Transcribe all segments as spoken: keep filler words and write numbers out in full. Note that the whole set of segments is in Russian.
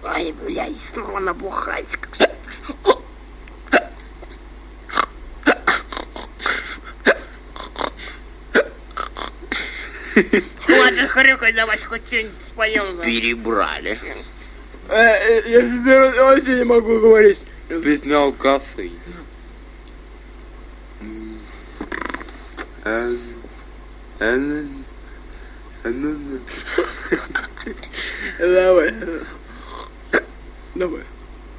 Ай, блядь, снова набухаюсь. Ладно, хрюкай, давай хоть что-нибудь споем. Перебрали. Я теперь вообще не могу говорить. Пятно кофе. Давай. Давай.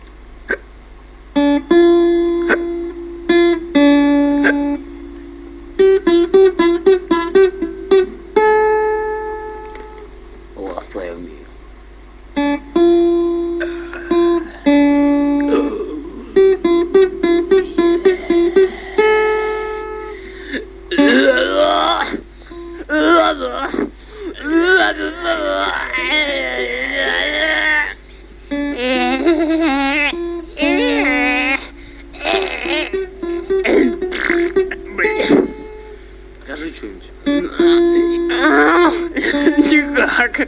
Лассо я умею. Скажи что-нибудь. Никак.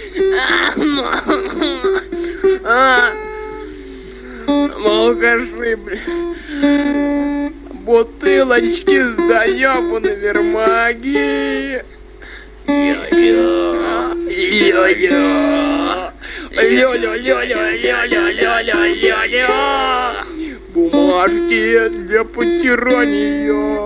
Молокаши, блин. Бутылочки сдаем в универмаге. Йо-йо. Йо-йо. Ля-ля-ля-ля-ля-ля-ля-ля-ля. Бумажки для потирания.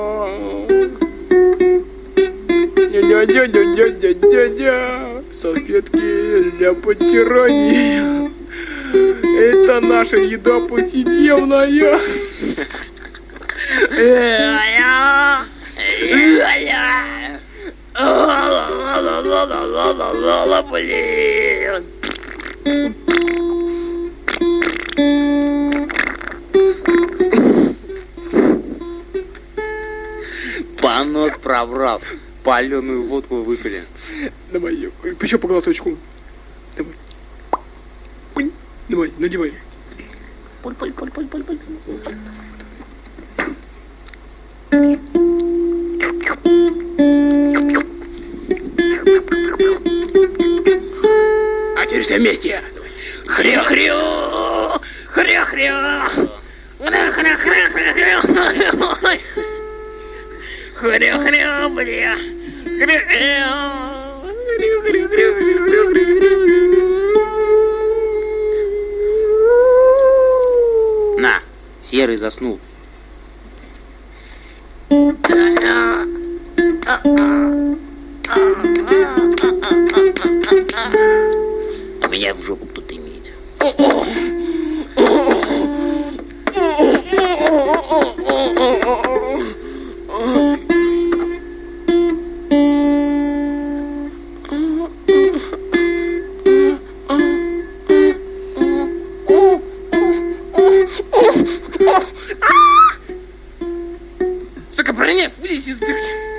Дя-дя-дя-дя-дя-дя. Салфетки для потирания. Это наша еда повседневная. Блин. Понос пробрал. Паленую водку выпили. Давай, еще по глоточку. Давай. Пынь. Давай, надевай. Пуль-пуль-пуль-пуль-пуль-пуль. А теперь все вместе. Хря-хря! Хря-хря! Хря-хря-хря-хря-хря! Хря-хря, бля! Хря-хря! На, серый заснул. А меня в жопу кто-то имеет. Сука, броня, вылезь из дырки.